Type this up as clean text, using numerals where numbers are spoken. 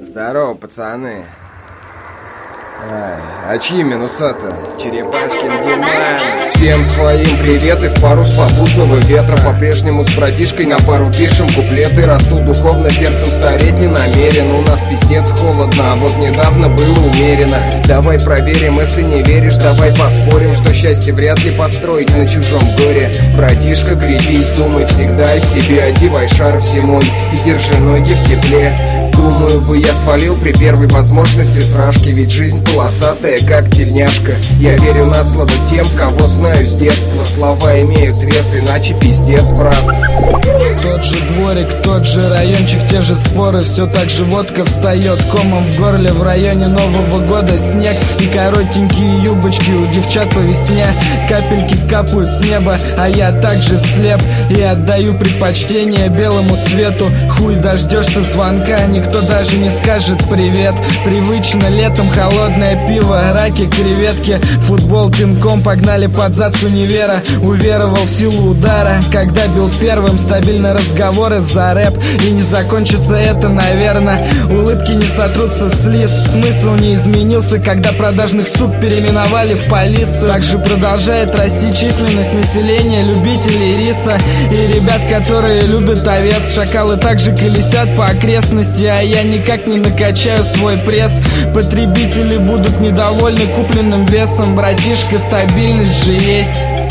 Здорово, пацаны. А чьи минуса-то? Черепашкин Диман. Всем своим привет и в пару с попутного ветра. По-прежнему с братишкой на пару пишем куплеты. Расту духовно, сердцем стареть не намерен. У нас пиздец холодно, а вот недавно было умеренно. Давай проверим, если не веришь, давай поспорим, что счастье вряд ли построить на чужом горе. Братишка, крепись, думай всегда о себе. Одевай шарф зимой и держи ноги в тепле. Думаю бы, я свалил при первой возможности с рашки, ведь жизнь полосатая, как тельняшка. Я верю на слово тем, кого знаю с детства. Слова имеют вес, иначе пиздец, брат. Тот же дворик, тот же райончик, те же споры. Все так же водка встает комом в горле. В районе Нового года снег и коротенькие юбочки у девчат по весне. Капельки капают с неба, а я также слеп и отдаю предпочтение белому цвету. Хуй дождешься звонка, никто даже не скажет привет. Привычно летом холодное пиво, раки, креветки, футбол пинком погнали под зад с универа. Уверовал в силу удара, когда бил первым. Стабильно разговоры за рэп, и не закончится это, наверное. Улыбки не сотрутся с лиц, смысл не изменился, когда продажных сук переименовали в полицию. Также продолжает расти численность населения любителей риса и ребят, которые любят овец. Шакалы также колесят по окрестности, а я никак не накачаю свой пресс. Потребители будут недовольны купленным весом, братишка, стабильность же есть.